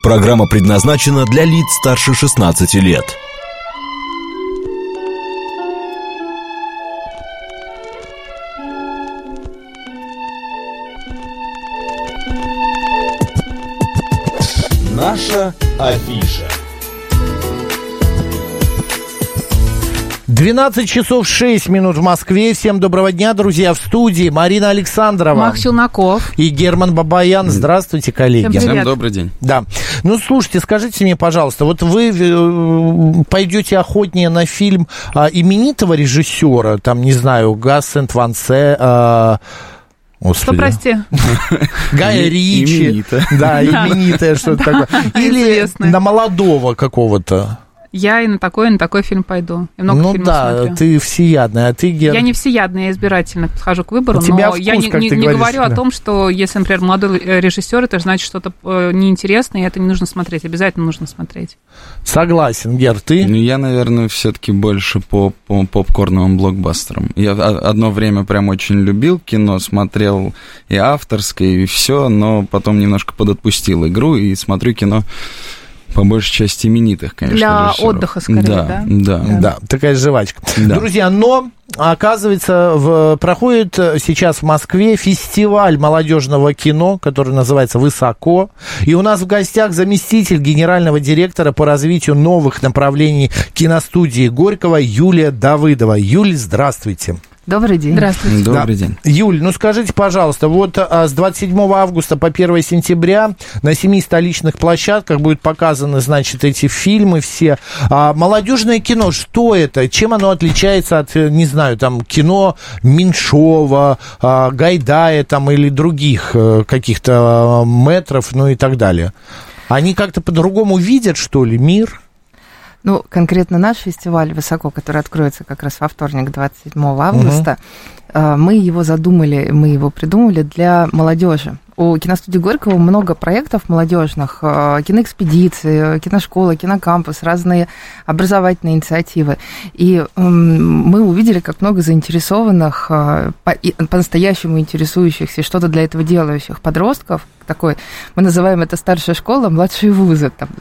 Программа предназначена для лиц старше 16 лет. Наша афиша. 12 часов 6 минут в Москве. Всем доброго дня, друзья. В студии Марина Александрова, Мах Челноков и Герман Бабаян. Здравствуйте, коллеги. Всем добрый день. Да. Ну, слушайте, скажите мне, пожалуйста, вот вы пойдете охотнее на фильм именитого режиссера, там, не знаю, Гас Сент-Вансе, Что, прости? Гая Ричи. Да, именитое что-то такое. Или на молодого какого-то. Я и на такой фильм пойду. И много фильмов смотрю. Ты всеядная, а ты, Ген? Я не всеядная, я избирательно подхожу к выбору, но вкус, я не говорю о том, что если, например, молодой режиссер, это значит что-то неинтересное, и это не нужно смотреть. Обязательно нужно смотреть. Согласен, Гер, ты? Ну, я, наверное, все-таки больше по попкорновым блокбастерам. Я одно время прям очень любил кино, смотрел и авторское, и все, но потом немножко подотпустил игру и смотрю кино по большей части именитых, конечно, для режиссеров. Отдыха, скорее, Да, такая жвачка. Да. Друзья, но, оказывается, проходит сейчас в Москве фестиваль молодежного кино, который называется «Высоко». И у нас в гостях заместитель генерального директора по развитию новых направлений киностудии Горького Юлия Давыдова. Юль, здравствуйте. Добрый день. Здравствуйте. Добрый день. Юль, ну скажите, пожалуйста, вот с 27 августа по 1 сентября на 7 столичных площадках будут показаны, значит, эти фильмы все. Молодежное кино, что это? Чем оно отличается от, не знаю, там, кино Меньшова, Гайдая там, или других каких-то мэтров, ну и так далее? Они как-то по-другому видят, что ли, мир? Ну, конкретно наш фестиваль «Высоко», который откроется как раз во вторник, 27 августа, мы его задумали, мы его придумали для молодежи. У киностудии Горького много проектов молодежных, киноэкспедиции, киношкола, кинокампус, разные образовательные инициативы. И мы увидели, как много заинтересованных, по-настоящему интересующихся и что-то для этого делающих подростков. Такой, мы называем это старшая школа, младшие вузы, там,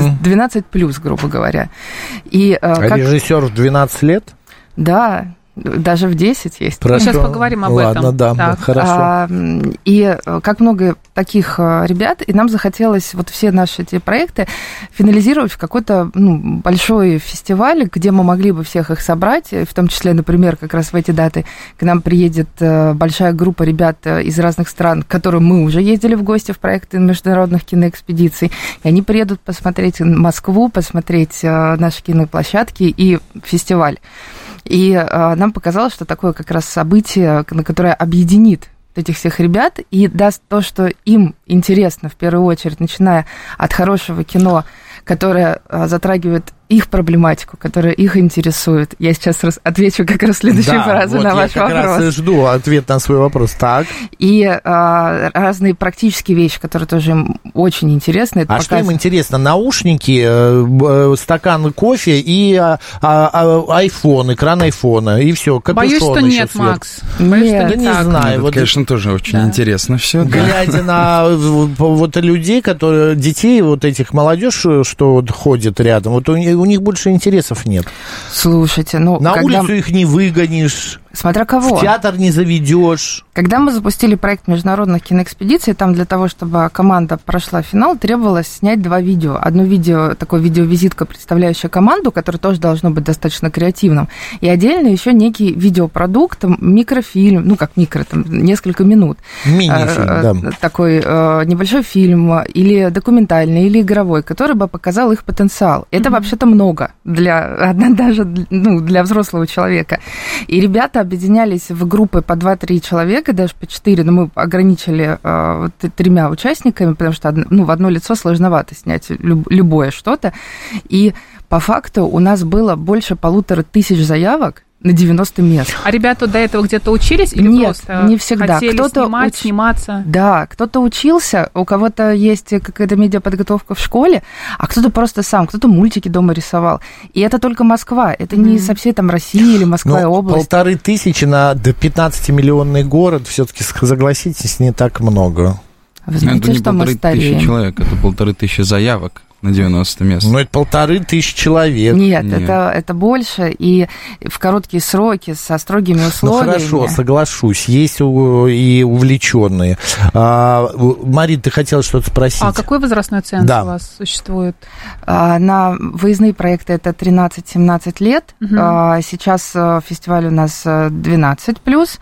12+, грубо говоря. И, режиссер в 12 лет? Да. Даже в 10 есть. Мы сейчас поговорим об этом. Ладно, да, хорошо. И как много таких ребят, и нам захотелось вот все наши эти проекты финализировать в какой-то большой фестиваль, где мы могли бы всех их собрать, в том числе, например, как раз в эти даты к нам приедет большая группа ребят из разных стран, к которым мы уже ездили в гости в проекты международных киноэкспедиций, и они приедут посмотреть Москву, посмотреть наши киноплощадки и фестиваль. И нам показалось, что такое как раз событие, которое объединит этих всех ребят и даст то, что им интересно, в первую очередь, начиная от хорошего кино, которое затрагивает их проблематику, которая их интересует. Я сейчас отвечу как раз следующую фразу на ваш вопрос. Я как раз и жду ответ на свой вопрос. Так. И разные практические вещи, которые тоже им очень интересны. Это что им интересно? Наушники, стакан кофе и айфон, экран айфона, и все. Боюсь, что нет, Макс. Боюсь, что не знаю. Это, конечно, тоже очень интересно все. Глядя на вот людей, которые, детей, вот этих молодежь, что вот ходит рядом, вот у них больше интересов нет. Слушайте, на улицу их не выгонишь. Смотря кого. В театр не заведешь. Когда мы запустили проект международных киноэкспедиций, там для того, чтобы команда прошла финал, требовалось снять 2 видео. Одно видео, такое видеовизитка, представляющая команду, которое тоже должно быть достаточно креативным. И отдельно еще некий видеопродукт, микрофильм, там несколько минут. Мини-фильм, да. Такой небольшой фильм, или документальный, или игровой, который бы показал их потенциал. Это вообще-то много даже для взрослого человека. И ребята объединялись в группы по 2-3 человека, даже по 4, но мы ограничили 3 участниками, потому что в одно лицо сложновато снять любое что-то. И по факту у нас было больше 1500 заявок на 90 мест. А ребята до этого где-то учились или Нет, просто не всегда. хотели сниматься? Да, кто-то учился, у кого-то есть какая-то медиаподготовка в школе, а кто-то просто сам, кто-то мультики дома рисовал. И это только Москва, это не со всей там России или Москва и область. 1500 на 15-миллионный город, все-таки, согласитесь, не так много. Вы знаете, это не что мы 1500 стареем? человек, это 1500 заявок на 90 мест. Ну, это 1500 человек. Нет. Это больше, и в короткие сроки, со строгими условиями. Ну, хорошо, соглашусь, есть и увлеченные. Марин, ты хотела что-то спросить? А какой возрастной ценз Да. у вас существует? На выездные проекты это 13-17 лет. Сейчас фестиваль у нас 12+.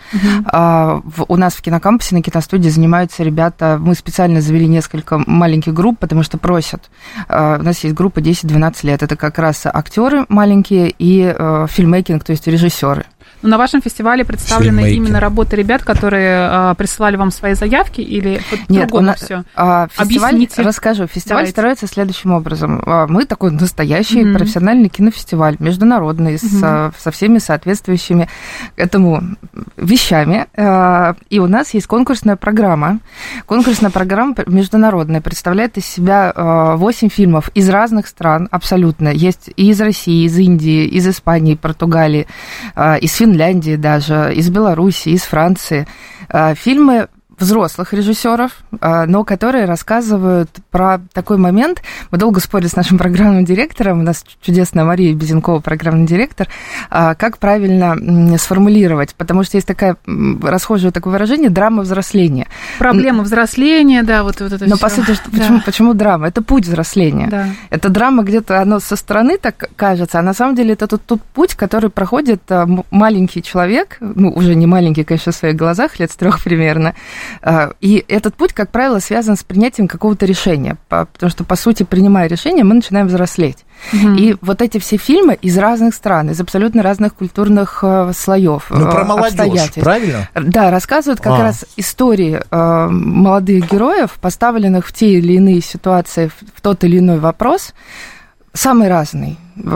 У нас в кинокампусе на киностудии занимаются ребята. Мы специально завели несколько маленьких групп, потому что просят. У нас есть группа 10-12 лет. Это как раз актеры маленькие и фильммейкинг, то есть режиссеры. Ну, на вашем фестивале представлены Фильммейкинг. именно работы ребят, которые присылали вам свои заявки, или Нет, по-другому все? Фестиваль, Объясните. расскажу. Фестиваль Давайте. строится следующим образом. Мы такой настоящий профессиональный кинофестиваль, международный, со всеми соответствующими этому вещами. И у нас есть конкурсная программа. Конкурсная программа международная представляет из себя 8 фильмов из разных стран абсолютно. Есть и из России, из Индии, из Испании, Португалии, из Финляндии даже, из Беларуси, из Франции. Фильмы взрослых режиссеров, но которые рассказывают про такой момент. Мы долго спорили с нашим программным директором, у нас чудесная Мария Безенкова, программный директор, как правильно сформулировать, потому что есть такое расхожее такое выражение «драма взросления». Проблема взросления, да, вот это Но всё. по сути, почему драма? Это путь взросления. Да. Это драма где-то, оно со стороны так кажется, а на самом деле это тот путь, который проходит маленький человек, ну, уже не маленький, конечно, в своих глазах, лет с 3 примерно, и этот путь, как правило, связан с принятием какого-то решения, потому что, по сути, принимая решение, мы начинаем взрослеть. И вот эти все фильмы из разных стран, из абсолютно разных культурных слоев, Ну, про молодежь, обстоятельств. правильно? Да, рассказывают как раз истории молодых героев, поставленных в те или иные ситуации, в тот или иной вопрос, самый разный,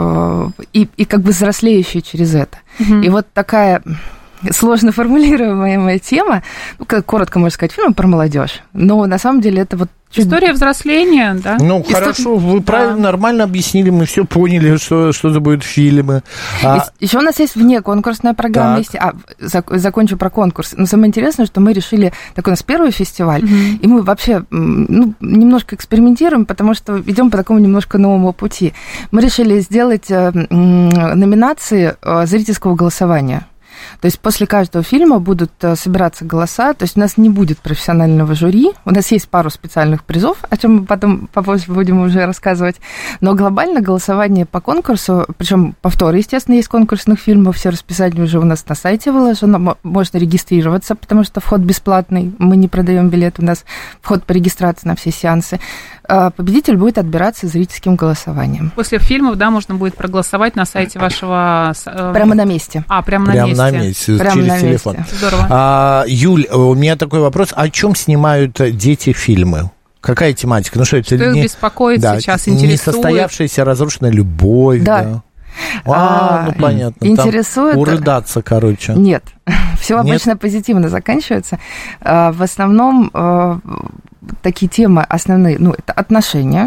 и как бы взрослеющие через это. И вот такая сложно формулируемая тема, ну, коротко можно сказать, фильм про молодежь, но на самом деле это вот История взросления, да? Ну, хорошо, вы правильно, нормально объяснили, мы все поняли, что это будут фильмы. Еще у нас есть внеконкурсная программа. Есть, закончу про конкурс. Но самое интересное, что мы решили, такой у нас первый фестиваль, и мы вообще немножко экспериментируем, потому что идем по такому немножко новому пути. Мы решили сделать номинации зрительского голосования. То есть после каждого фильма будут собираться голоса, то есть у нас не будет профессионального жюри, у нас есть пару специальных призов, о чем мы потом попозже будем уже рассказывать, но глобально голосование по конкурсу, причем повторы, естественно, есть конкурсных фильмов, все расписание уже у нас на сайте выложено, можно регистрироваться, потому что вход бесплатный, мы не продаем билет, у нас вход по регистрации на все сеансы. Победитель будет отбираться зрительским голосованием. После фильмов, да, можно будет проголосовать на сайте вашего... Прямо на месте. Прямо на месте. Через телефон. Здорово. Юль, у меня такой вопрос. О чем снимают дети фильмы? Какая тематика? Ну, что это их беспокоит сейчас, интересует? Несостоявшаяся разрушенная любовь. Да. Ну, понятно. Интересует... Урыдаться, короче. Нет. Все обычно позитивно заканчивается. В основном такие темы основные, это отношения,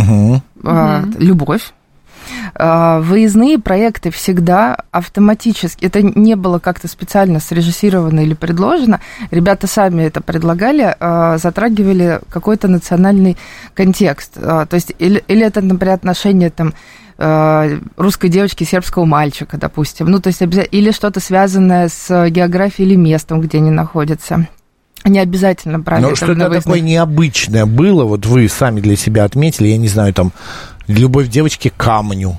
любовь. Выездные проекты всегда автоматически, это не было как-то специально срежиссировано или предложено, ребята сами это предлагали, затрагивали какой-то национальный контекст. То есть, или это, например, отношения там русской девочки и сербского мальчика, допустим, то есть, или что-то связанное с географией или местом, где они находятся. Не обязательно правильно. Но что-то такое необычное было, вот вы сами для себя отметили, я не знаю, там, любовь девочки к камню.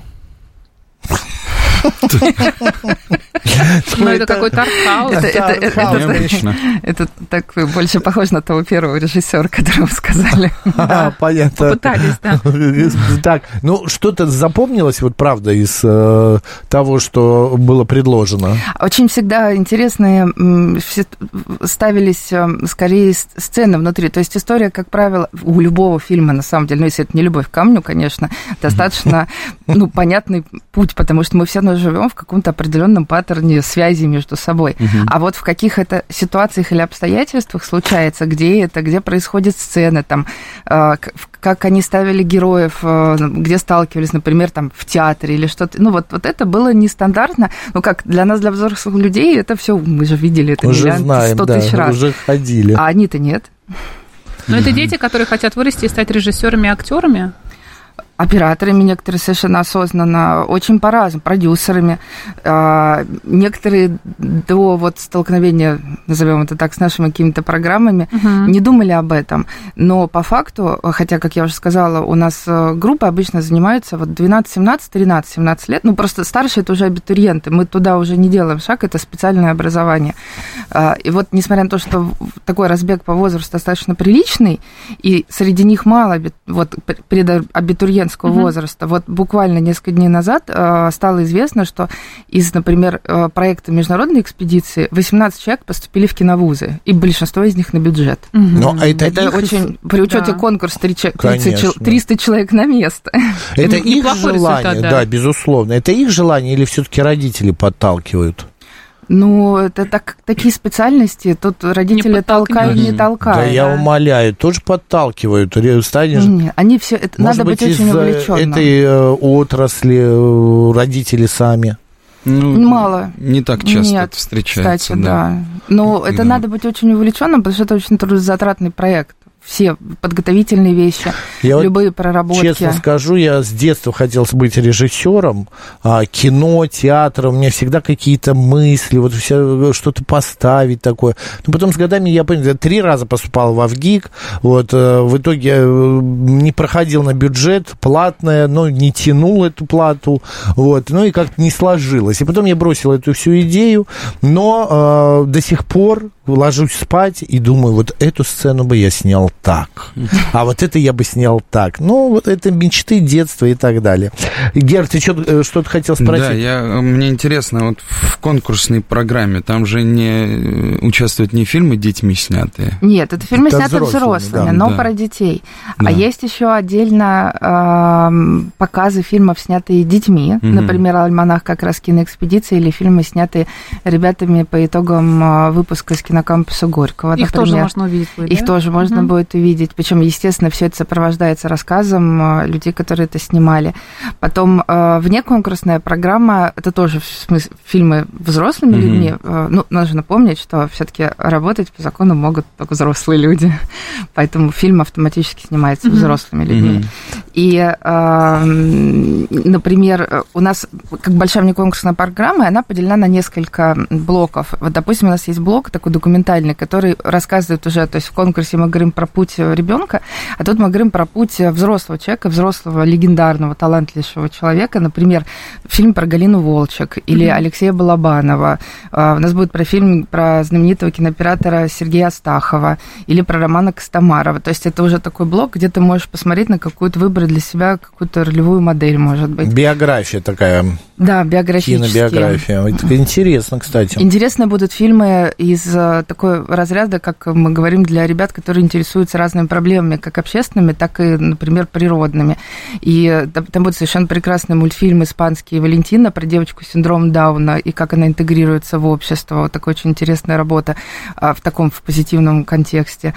Ну, это какой-то артхаус. Это так больше похоже на того первого режиссера, которого сказали. Понятно. Попытались, да. Так, что-то запомнилось, вот правда, из того, что было предложено? Очень всегда интересные ставились скорее сцены внутри. То есть история, как правило, у любого фильма, на самом деле, если это не «Любовь к камню», конечно, достаточно понятный путь, потому что мы все равно живем в каком-то определенном паттерне связи между собой. А вот в каких это ситуациях или обстоятельствах случается, где происходят сцены, там, как они ставили героев, где сталкивались, например, там, в театре или что-то. Вот это было нестандартно. Как для нас, для взрослых людей, это все мы же видели это уже знаем, 100 тысяч раз. Уже ходили. А они-то нет. Но это дети, которые хотят вырасти и стать режиссерами и актерами? Операторами некоторые совершенно осознанно, очень по-разному, продюсерами. Некоторые до вот столкновения, назовем это так, с нашими какими-то программами, не думали об этом. Но по факту, хотя, как я уже сказала, у нас группы обычно занимаются вот 12-17, 13-17 лет, ну просто старшие это уже абитуриенты, мы туда уже не делаем шаг, это специальное образование. И вот несмотря на то, что такой разбег по возрасту достаточно приличный, и среди них мало вот предабитуриентов возраста. Вот буквально несколько дней назад стало известно, что из, например, проекта международной экспедиции 18 человек поступили в киновузы, и большинство из них на бюджет. Но это очень... При учете конкурса 300 человек на место. Это их желание, да, безусловно. Это их желание или все-таки родители подталкивают? Ну, это такие специальности, тут родители толкают, не толкают. Да, я умоляю, тоже подталкивают. Нет, они все, это надо быть очень увлеченным. Этой отрасли родители сами. Ну, мало. Не так часто это встречается. Кстати, да. Но это надо быть очень увлеченным, потому что это очень трудозатратный проект. Все подготовительные вещи, любые проработки. Честно скажу, я с детства хотел быть режиссером кино, театра. У меня всегда какие-то мысли, вот что-то поставить такое. Но потом с годами я понял, 3 раза поступал в ВГИК, вот, в итоге не проходил на бюджет, платное, но не тянул эту плату, вот, ну и как-то не сложилось. И потом я бросил эту всю идею, но до сих пор ложусь спать и думаю, вот эту сцену бы я снял так, а вот это я бы снял так. Ну, вот это мечты, детства и так далее. Гер, ты что-то хотел спросить? Да, мне интересно, вот в конкурсной программе там же не участвуют не фильмы детьми снятые? Нет, это фильмы сняты взрослыми, но про детей. А есть еще отдельно показы фильмов, снятые детьми. Например, «Альманах» как раз киноэкспедиции, или фильмы, снятые ребятами по итогам выпуска с кинокампуса Горького. Их тоже можно увидеть будет, Их тоже можно будет увидеть. Причем, естественно, все это сопровождается рассказом людей, которые это снимали. Потом внеконкурсная программа, это тоже фильмы взрослыми людьми. Ну, нужно напомнить, что все-таки работать по закону могут только взрослые люди. Поэтому фильм автоматически снимается взрослыми людьми. И, например, у нас, как большая внеконкурсная программа, она поделена на несколько блоков. Вот, допустим, у нас есть блок такой документальный, который рассказывает уже, то есть в конкурсе мы говорим про путь ребенка, а тут мы говорим про путь взрослого человека, взрослого легендарного, талантливого человека. Например, фильм про Галину Волчек или Алексея Балабанова. У нас будет фильм про знаменитого кинооператора Сергея Астахова или про Романа Костомарова. То есть это уже такой блок, где ты можешь посмотреть на какую-то, выбрать для себя какую-то ролевую модель, может быть. Биография такая. Да, биографические. Кинобиография. Это интересно, кстати. Интересно будут фильмы из такой разряда, как мы говорим, для ребят, которые интересуются разными проблемами, как общественными, так и, например, природными. И там будет совершенно прекрасный мультфильм испанский «Валентина» про девочку с синдромом Дауна и как она интегрируется в общество. Вот такая очень интересная работа в позитивном контексте.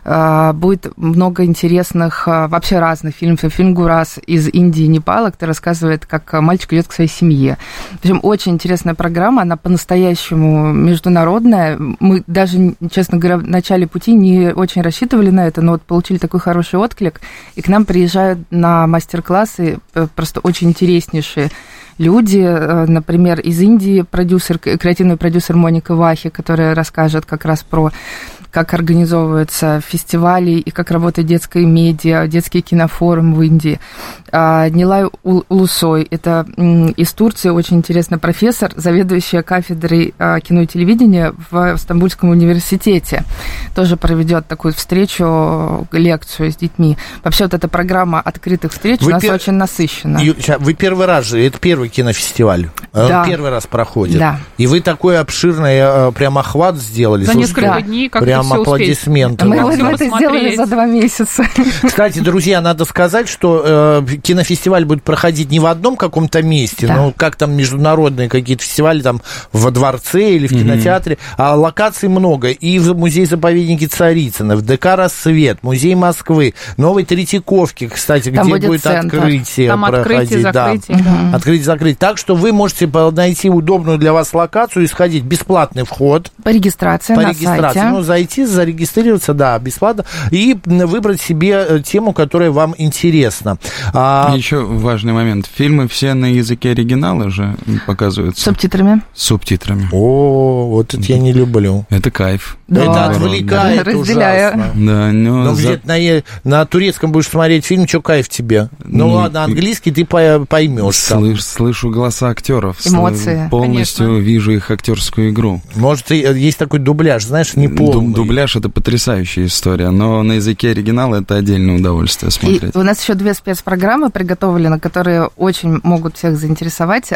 Будет много интересных, вообще разных фильмов. Фильм «Гурас» из Индии и Непала, который рассказывает, как мальчик идет к своей семье. В общем, очень интересная программа, она по-настоящему международная. Мы даже, честно говоря, в начале пути не очень рассчитывали на это, но вот получили такой хороший отклик, и к нам приезжают на мастер-классы просто очень интереснейшие люди, например, из Индии креативный продюсер Моника Вахи, которая расскажет как раз про как организовываются фестивали и как работает детская медиа, детский кинофорум в Индии. Нилай Улусой, это из Турции, очень интересный профессор, заведующая кафедрой кино и телевидения в Стамбульском университете. Тоже проведет такую встречу, лекцию с детьми. Вообще вот эта программа открытых встреч у нас очень насыщена. Вы первый раз же, это первый кинофестиваль, да. Первый раз проходит. Да. И вы такой обширный прям охват сделали. За несколько дней как-то прям аплодисменты. Мы это сделали за 2 месяца. Кстати, друзья, надо сказать, что кинофестиваль будет проходить не в одном каком-то месте, но как там международные какие-то фестивали там во дворце или в кинотеатре, а локаций много. И в музей-заповеднике Царицына, в ДК «Рассвет», музей Москвы, Новой Третьяковки, кстати, там где будет центр. открытие там проходить. Открытие-закрытие. Да. Открытие-закрытие. Так что вы можете можете найти удобную для вас локацию и сходить. Бесплатный вход. По регистрации на сайте. Ну, зайти, зарегистрироваться, да, бесплатно. И выбрать себе тему, которая вам интересна. Еще важный момент. Фильмы все на языке оригинала же показываются. С субтитрами. О, вот это я не люблю. Это кайф. Да. Это отвлекает ужасно. Да, но где-то на турецком будешь смотреть фильм, что кайф тебе? Ну ладно, английский ты поймешь. Слышу голоса актеров. Эмоции. Полностью конечно. Вижу их актерскую игру. Может, есть такой дубляж, знаешь, не полный. Дубляж — это потрясающая история, но на языке оригинала это отдельное удовольствие смотреть. И у нас еще 2 спецпрограммы приготовлены, которые очень могут всех заинтересовать.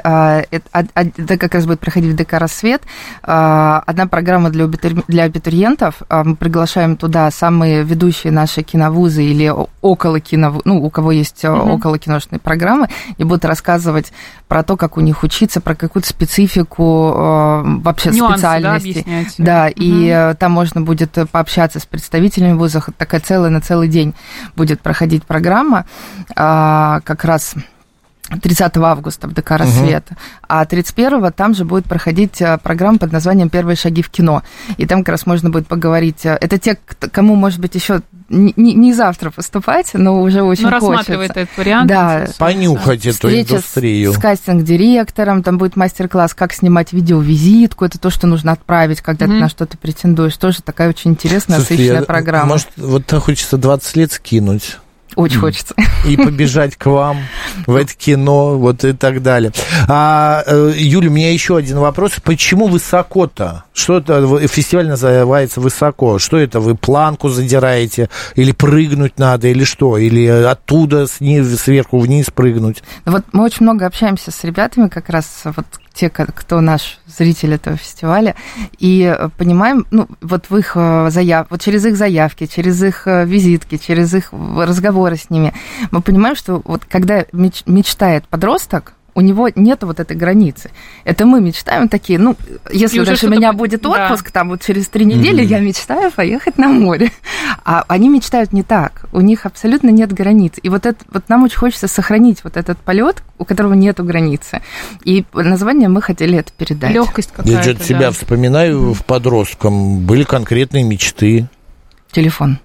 Это как раз будет проходить в ДК «Рассвет». Одна программа для абитуриентов. Мы приглашаем туда самые ведущие наши киновузы или около киновузы, ну, у кого есть около киношные программы, и будут рассказывать про то, как у них учиться, про какую-то специфику вообще нюансы, специальности. Да, объяснять. Да, и там можно будет пообщаться с представителями вузов. Такая на целый день будет проходить программа. Как раз 30 августа в ДК «Рассвет», а 31-го там же будет проходить программа под названием «Первые шаги в кино». И там как раз можно будет поговорить. Это те, кому, может быть, еще не завтра поступать, но уже очень хочется. Рассматривает этот вариант. Да. Понюхать эту индустрию. С кастинг-директором, там будет мастер-класс, как снимать видеовизитку, это то, что нужно отправить, когда ты на что-то претендуешь. Тоже такая очень интересная, насыщенная программа. Может, вот так хочется 20 лет скинуть. Очень хочется. И побежать к вам в это кино, вот и так далее. Юля, у меня еще один вопрос. Почему высоко-то? Что это? Фестиваль называется «Высоко». Что это? Вы планку задираете? Или прыгнуть надо? Или что? Или оттуда сверху вниз прыгнуть? Вот мы очень много общаемся с ребятами, как раз вот те, кто наш зритель этого фестиваля, и понимаем, ну, вот в их вот через их заявки, через их визитки, через их разговоры с ними, мы понимаем, что вот когда мечтает подросток, у него нет вот этой границы. Это мы мечтаем такие, ну, если даже у меня будет отпуск, да. Там вот через 3 недели я мечтаю поехать на море. А они мечтают не так. У них абсолютно нет границ. И вот нам очень хочется сохранить вот этот полет, у которого нету границы. И название мы хотели это передать. Легкость какая-то. Я что-то себя вспоминаю в подростком. Были конкретные мечты. Телефон.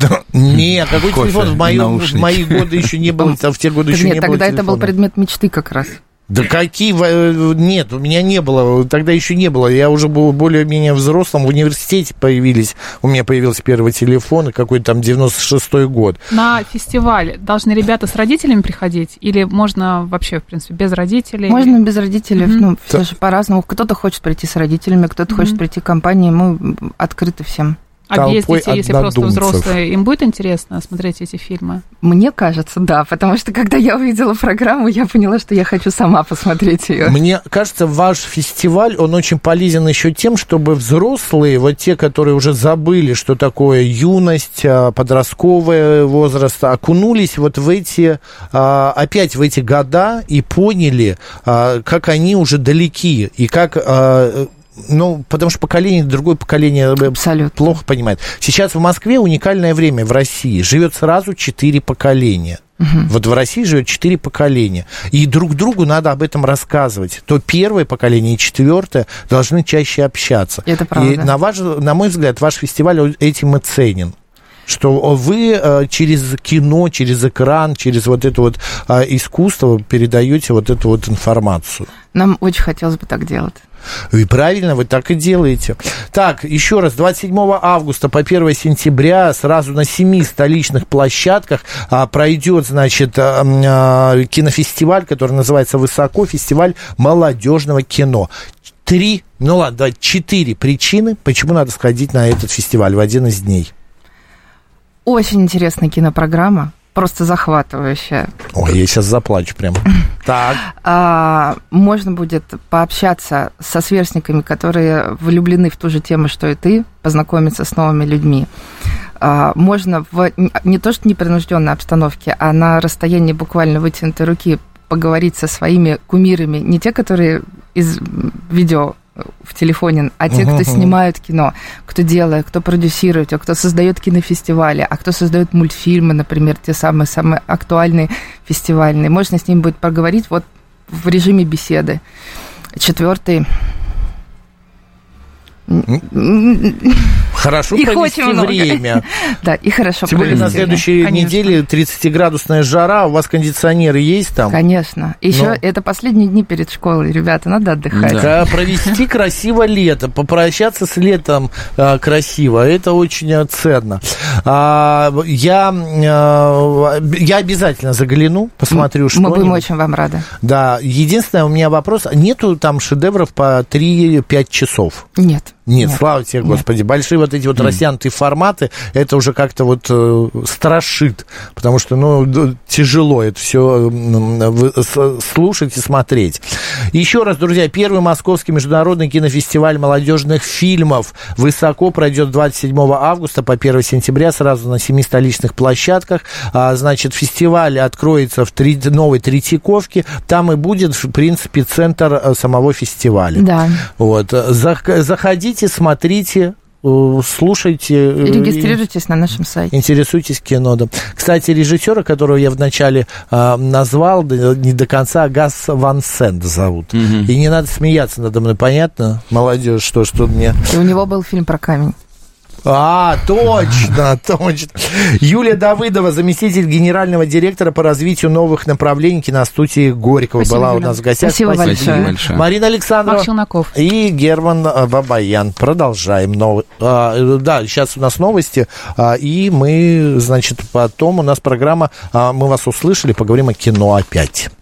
Нет, какой телефон? В мои годы еще не было, в те годы еще не было. Нет, тогда это был предмет мечты как раз. Да какие? Нет, у меня не было, тогда еще не было. Я уже был более-менее взрослым, в университете у меня появился первый телефон, и какой-то там 96-й год. На фестиваль должны ребята с родителями приходить? Или можно вообще, в принципе, без родителей? Можно без родителей, ну, все же по-разному. Кто-то хочет прийти с родителями, кто-то хочет прийти в компанию, мы открыты всем. А без детей, если просто взрослые, им будет интересно смотреть эти фильмы? Мне кажется, да, потому что когда я увидела программу, я поняла, что я хочу сама посмотреть ее. Мне кажется, ваш фестиваль, он очень полезен еще тем, чтобы взрослые, вот те, которые уже забыли, что такое юность, подростковый возраст, окунулись вот в эти, опять в эти года и поняли, как они уже далеки, и как... Ну, потому что другое поколение абсолютно плохо понимает. Сейчас в Москве уникальное время в России. Живет сразу 4 поколения. Вот в России живет 4 поколения. И друг другу надо об этом рассказывать. То первое поколение и 4 должны чаще общаться. Это правда. И на мой взгляд, ваш фестиваль этим и ценен. Что вы через кино, через экран, через вот это вот искусство передаете вот эту вот информацию. Нам очень хотелось бы так делать. И правильно, вы так и делаете. Так, еще раз, 27 августа по 1 сентября сразу на 7 столичных площадках пройдет, значит, кинофестиваль, который называется «Высоко», фестиваль молодежного кино. 4 причины, почему надо сходить на этот фестиваль в один из дней. Очень интересная кинопрограмма. Просто захватывающая. Ой, я сейчас заплачу прям. Так. Можно будет пообщаться со сверстниками, которые влюблены в ту же тему, что и ты, познакомиться с новыми людьми. Можно не то что непринужденной обстановке, а на расстоянии буквально вытянутой руки поговорить со своими кумирами, не те, которые из видео в телефоне, а те, кто снимают кино, кто делает, кто продюсирует, кто создает кинофестивали, а кто создает мультфильмы, например, те самые актуальные фестивальные. Можно с ним будет поговорить вот в режиме беседы. 4-й. Хорошо Их провести очень много. время. Да, и хорошо Тем более провести на следующей время. неделе 30-градусная жара, у вас кондиционеры есть там? Конечно. Еще Ну. это последние дни перед школой, ребята, надо отдыхать. Да. Провести красиво лето, попрощаться с летом красиво, это очень ценно. Я обязательно загляну, посмотрю, что. Мы будем очень вам рады. Да, единственное, у меня вопрос, нету там шедевров по 3-5 часов? Нет. Нет, слава тебе, Господи. Большие вот эти вот растянутые форматы, это уже как-то вот страшит, потому что, тяжело это все слушать и смотреть. Еще раз, друзья, первый Московский международный кинофестиваль молодежных фильмов высоко пройдет 27 августа по 1 сентября сразу на 7 столичных площадках. Значит, фестиваль откроется в новой Третьяковке, там и будет, в принципе, центр самого фестиваля. Да. Вот. Заходите, смотрите, слушайте. Регистрируйтесь на нашем сайте. Интересуйтесь кино. Да. Кстати, режиссера, которого я вначале назвал, не до конца, Гас Ван Сент зовут. И не надо смеяться надо мной, понятно, молодежь, что мне... И у него был фильм про камень. Точно. Юлия Давыдова, заместитель генерального директора по развитию новых направлений киностудии Горького, Спасибо, была у Юля. нас в гостях. Спасибо большое. Марина Александрова Марк Челноков и Герман Бабаян. Продолжаем. Да, сейчас у нас новости, и мы, значит, потом у нас программа «Мы вас услышали», поговорим о кино опять.